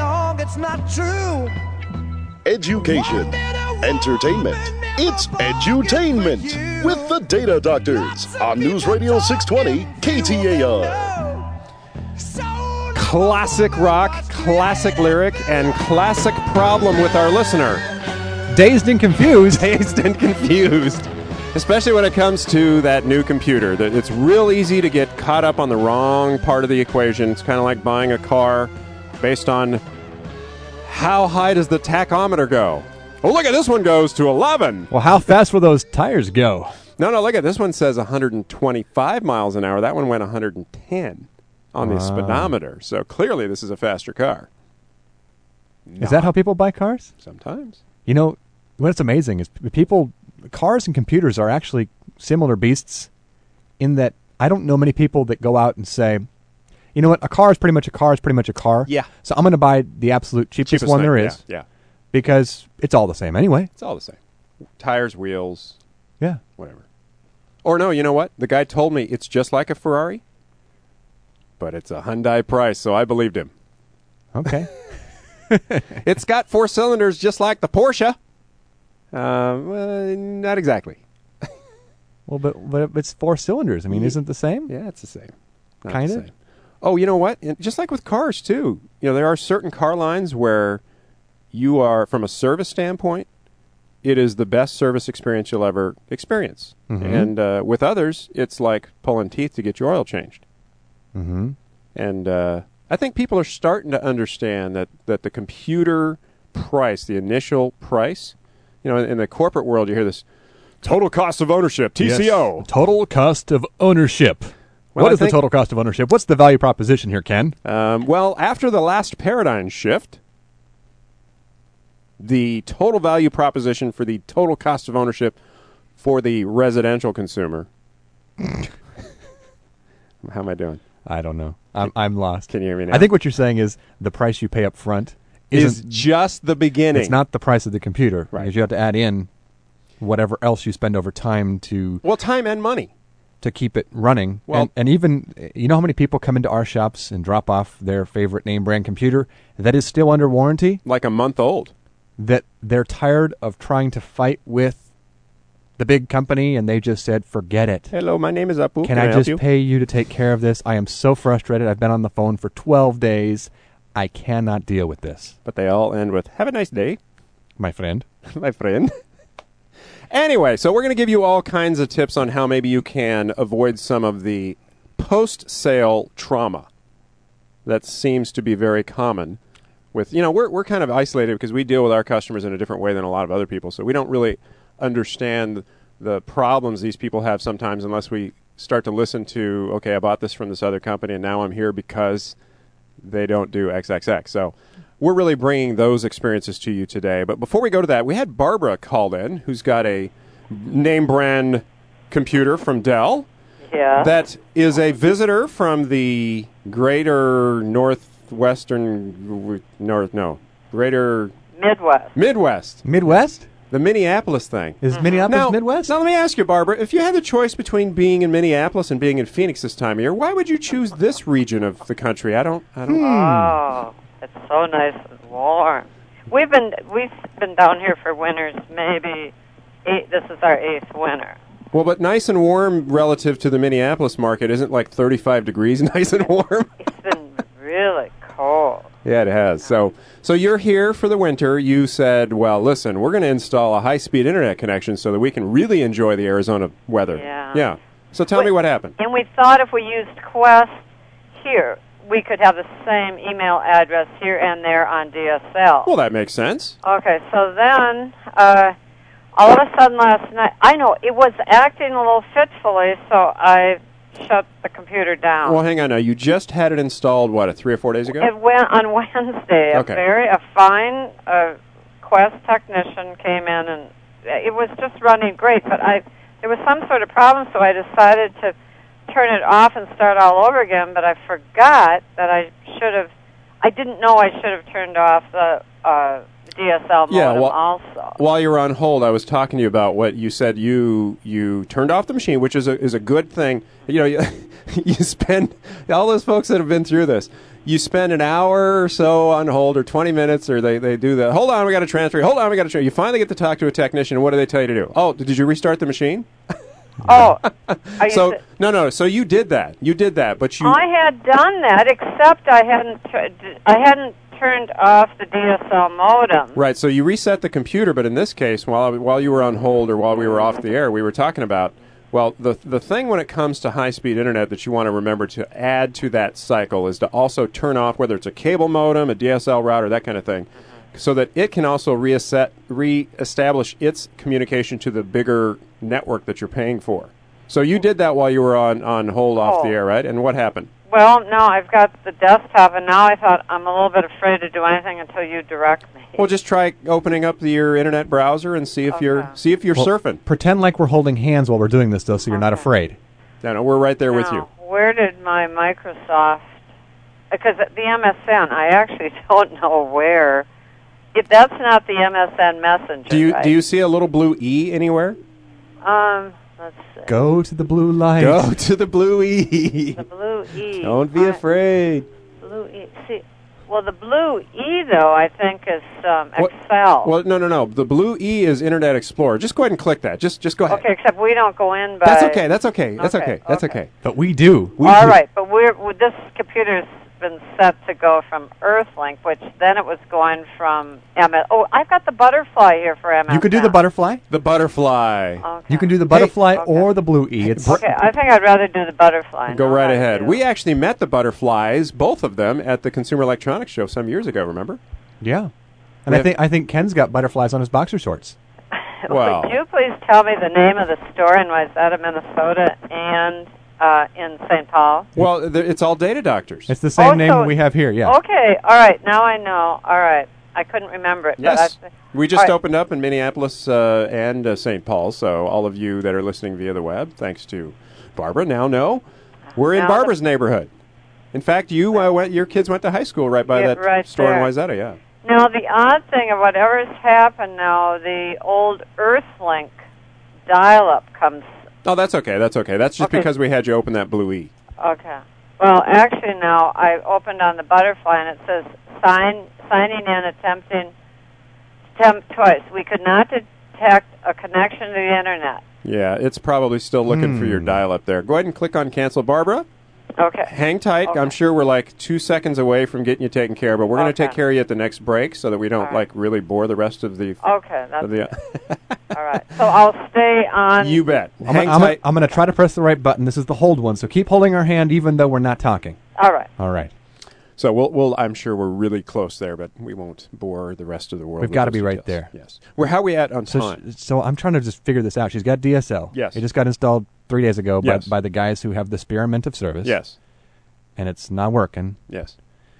long, it's not true. Education, entertainment, it's edutainment with the Data Doctors on News Radio 620 KTAR. Classic rock, classic lyric, and classic problem with our listener. Dazed and confused. Dazed and confused. Especially when it comes to that new computer. It's real easy to get caught up on the wrong part of the equation. It's kind of like buying a car based on how high does the tachometer go. Oh, look at this one goes to 11. Well, how fast will those tires go? No, look at this one says 125 miles an hour. That one went 110 on the speedometer. So clearly this is a faster car. Is that how people buy cars? Sometimes. You know, what's amazing is cars and computers are actually similar beasts in that I don't know many people that go out and say, you know what, a car is pretty much a car is pretty much a car. Yeah. So I'm going to buy the absolute cheapest one thing, there is. Yeah. Because it's all the same anyway. It's all the same. Tires, wheels. Yeah. Whatever. Or no, you know what? The guy told me it's just like a Ferrari, but it's a Hyundai price, so I believed him. Okay. It's got 4 cylinders just like the Porsche. Well, not exactly. Well, but it's 4 cylinders. I mean, isn't it the same? Yeah, it's the same. Kind of. Oh, you know what? And just like with cars, too. You know, there are certain car lines where you are, from a service standpoint, it is the best service experience you'll ever experience. Mm-hmm. And with others, it's like pulling teeth to get your oil changed. Mm-hmm. And I think people are starting to understand that the computer price, the initial price, you know, in the corporate world, you hear this total cost of ownership, TCO. Yes. Total cost of ownership. Well, what is the total cost of ownership? What's the value proposition here, Ken? Well, after the last paradigm shift, the total value proposition for the total cost of ownership for the residential consumer. How am I doing? I don't know. I'm lost. Can you hear me now? I think what you're saying is the price you pay up front is just the beginning. It's not the price of the computer. Right. Because you have to add in whatever else you spend over time to... Well, time and money. To keep it running. Well, and even, you know how many people come into our shops and drop off their favorite name brand computer that is still under warranty? Like a month old. That they're tired of trying to fight with the big company and they just said, forget it. Hello, my name is Apu. Can I just pay you to take care of this? I am so frustrated. I've been on the phone for 12 days. I cannot deal with this. But they all end with, have a nice day. My friend. My friend. Anyway, so we're going to give you all kinds of tips on how maybe you can avoid some of the post-sale trauma that seems to be very common. With, you know, we're kind of isolated because we deal with our customers in a different way than a lot of other people, so we don't really understand the problems these people have sometimes unless we start to listen to, okay, I bought this from this other company and now I'm here because they don't do XXX. So we're really bringing those experiences to you today. But before we go to that, we had Barbara called in, who's got a name brand computer from Dell. Yeah. That is a visitor from the greater greater Midwest. Midwest? The Minneapolis thing. Is Minneapolis Midwest? Now let me ask you, Barbara, if you had the choice between being in Minneapolis and being in Phoenix this time of year, why would you choose this region of the country? I don't. Oh, it's so nice and warm. We've been down here for winters. Maybe this is our 8th winter. Well, but nice and warm relative to the Minneapolis market isn't like 35 degrees nice and warm. It's been really cold. Yeah, it has. So you're here for the winter. You said, well, listen, we're going to install a high-speed internet connection so that we can really enjoy the Arizona weather. Yeah. So tell me what happened. And we thought if we used Quest here, we could have the same email address here and there on DSL. Well, that makes sense. Okay, so then all of a sudden last night, I know it was acting a little fitfully, so I shut the computer down. Well, hang on now. You just had it installed, 3 or 4 days ago? It went on Wednesday. Okay. A fine Quest technician came in, and it was just running great, but there was some sort of problem, so I decided to turn it off and start all over again, but I forgot that I didn't know I should have turned off the DSL modem Yeah, also. While you were on hold, I was talking to you about what you said. You turned off the machine, which is a good thing. You know, you spend, all those folks that have been through this, you spend an hour or so on hold, or 20 minutes, or they do the, hold on, we got to transfer you. Hold on, we got to transfer you. You finally get to talk to a technician, and what do they tell you to do? Oh, did you restart the machine? Oh, so no. So you did that. You did that, but you. I had done that, except I hadn't turned off the DSL modem. Right. So you reset the computer, but in this case, while you were on hold or while we were off the air, we were talking about. Well, the thing when it comes to high-speed internet that you want to remember to add to that cycle is to also turn off whether it's a cable modem, a DSL router, that kind of thing, so that it can also reestablish its communication to the bigger network that you're paying for. So you did that while you were on hold off the air, right? And what happened? Well, no, I've got the desktop, and now I thought I'm a little bit afraid to do anything until you direct me. Well, just try opening up your internet browser and see if you're surfing. Pretend like we're holding hands while we're doing this, though, so you're not afraid. No, we're right there with you. Where did my Microsoft? Because the MSN, I actually don't know where. If that's not the MSN Messenger. Do you see a little blue E anywhere? Let's see. Go to the blue light. Go to the blue E. The blue E. Don't be afraid. Blue E. See, well, the blue E though I think is Excel. Well, no. The blue E is Internet Explorer. Just go ahead and click that. Just go ahead. Okay, except we don't go in by. That's okay. But we do. All right, but this computer's been set to go from Earthlink, which then it was going from MS. Oh, I've got the butterfly here for MS. You could do the butterfly. The butterfly. Okay. You can do the butterfly or the blue E. Okay, I think I'd rather do the butterfly. Go right ahead. We actually met the butterflies, both of them, at the Consumer Electronics Show some years ago. Remember? Yeah. And I think Ken's got butterflies on his boxer shorts. Well, Would you please tell me the name of the store in Wayzata, Minnesota, and in St. Paul? Well, it's all Data Doctors. It's the same name we have here, yeah. Okay, all right, now I know. All right, I couldn't remember it. Yes, but we just opened up in Minneapolis and St. Paul, so all of you that are listening via the web, thanks to Barbara, now know we're in Barbara's neighborhood. In fact, your kids went to high school right by that store in Wayzata, yeah. Now, the odd thing of whatever's happened now, the old Earthlink dial-up comes. Oh, that's okay. That's just because we had you open that blue E. Okay. Well, actually, now I opened on the butterfly, and it says signing in, attempt twice. We could not detect a connection to the Internet. Yeah, it's probably still looking for your dial-up there. Go ahead and click on cancel, Barbara. Okay. Hang tight. Okay. I'm sure we're like 2 seconds away from getting you taken care of, but we're going to take care of you at the next break so that we don't really bore the rest of the... Okay, that's all right. So I'll stay on... You bet. Hang tight. I'm going to try to press the right button. This is the hold one, so keep holding our hand even though we're not talking. All right. All right. So we'll I'm sure we're really close there, but we won't bore the rest of the world. We've got to be right there. Yes. How are we at on time? So I'm trying to just figure this out. She's got DSL. Yes. It just got installed 3 days ago by the guys who have the spearmint of service. Yes. And it's not working. Yes.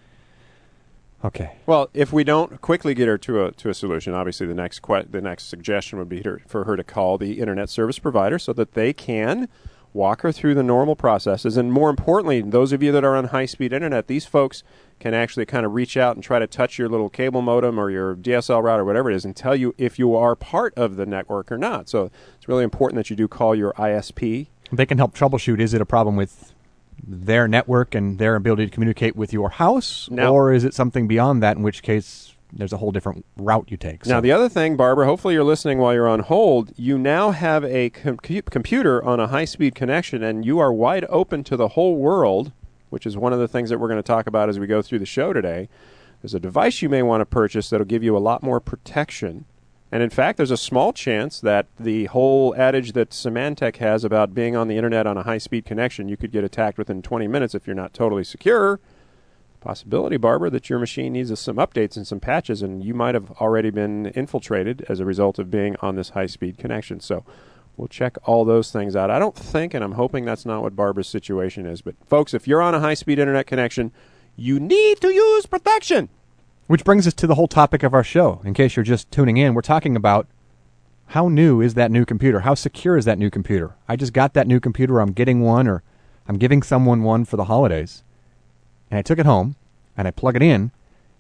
Okay. Well, if we don't quickly get her to a solution, obviously the next suggestion would be for her to call the internet service provider so that they can walk her through the normal processes. And more importantly, those of you that are on high-speed internet, these folks can actually kind of reach out and try to touch your little cable modem or your DSL router, whatever it is, and tell you if you are part of the network or not. So it's really important that you do call your ISP. They can help troubleshoot. Is it a problem with their network and their ability to communicate with your house, or is it something beyond that, in which case there's a whole different route you take? Now, the other thing, Barbara, hopefully you're listening while you're on hold, you now have a computer on a high-speed connection, and you are wide open to the whole world, which is one of the things that we're going to talk about as we go through the show today. There's a device you may want to purchase that will give you a lot more protection. And in fact, there's a small chance that the whole adage that Symantec has about being on the internet on a high-speed connection, you could get attacked within 20 minutes if you're not totally secure. Possibility, Barbara, that your machine needs some updates and some patches, and you might have already been infiltrated as a result of being on this high-speed connection. So we'll check all those things out. I don't think, and I'm hoping that's not what Barbara's situation is, but folks, if you're on a high-speed internet connection, you need to use protection. Which brings us to the whole topic of our show. In case you're just tuning in, we're talking about how new is that new computer? How secure is that new computer? I just got that new computer, I'm getting one, or I'm giving someone one for the holidays. And I took it home, and I plug it in,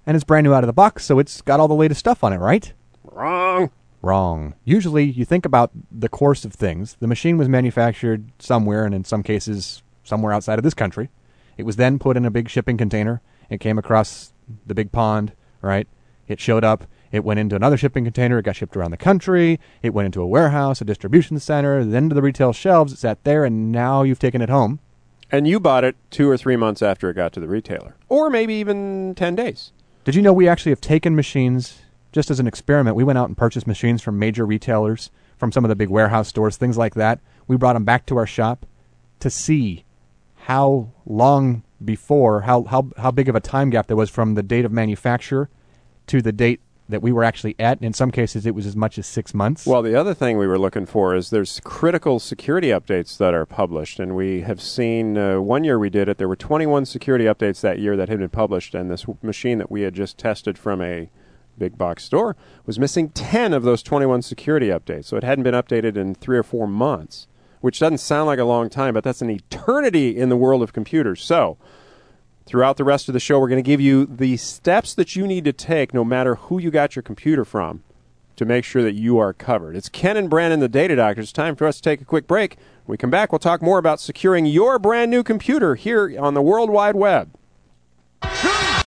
and it's brand new out of the box, so it's got all the latest stuff on it, right? Wrong. Wrong. Usually, you think about the course of things. The machine was manufactured somewhere, and in some cases, somewhere outside of this country. It was then put in a big shipping container. It came across the big pond, right? It showed up. It went into another shipping container. It got shipped around the country. It went into a warehouse, a distribution center, then to the retail shelves. It sat there, and now you've taken it home. And you bought it 2 or 3 months after it got to the retailer. Or maybe even 10 days. Did you know we actually have taken machines, just as an experiment? We went out and purchased machines from major retailers, from some of the big warehouse stores, things like that. We brought them back to our shop to see how long before, how big of a time gap there was from the date of manufacture to the date that we were actually at. In some cases, it was as much as 6 months. Well, the other thing we were looking for is there's critical security updates that are published, and we have seen, 1 year we did it, there were 21 security updates that year that had been published, and this machine that we had just tested from a big box store was missing 10 of those 21 security updates, so it hadn't been updated in 3 or 4 months, which doesn't sound like a long time, but that's an eternity in the world of computers. So throughout the rest of the show, we're going to give you the steps that you need to take, no matter who you got your computer from, to make sure that you are covered. It's Ken and Brandon, the Data Doctors. It's time for us to take a quick break. When we come back, we'll talk more about securing your brand new computer here on the World Wide Web.